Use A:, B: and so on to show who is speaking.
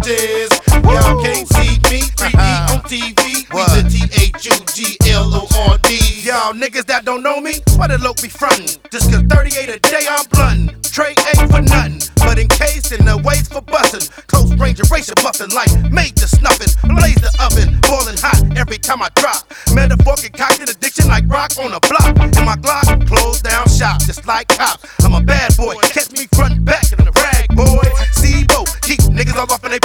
A: bitches. Y'all can't see me, 3D on TV. We the THUGLORD. Y'all niggas that don't know me, why the loc be frontin'? Just cause 38 a day I'm bluntin'. Trade ain't for nothing, but encased in the waist for bustin'. Close range erasure muffin' like major snuffin'. Blaze the oven, boiling hot every time I drop. Metaphor concoction addiction like rock on a block. And my Glock close down shop just like cops. I'm a bad boy, catch me front and back in the rag, boy. C-Bo, keep niggas all off in they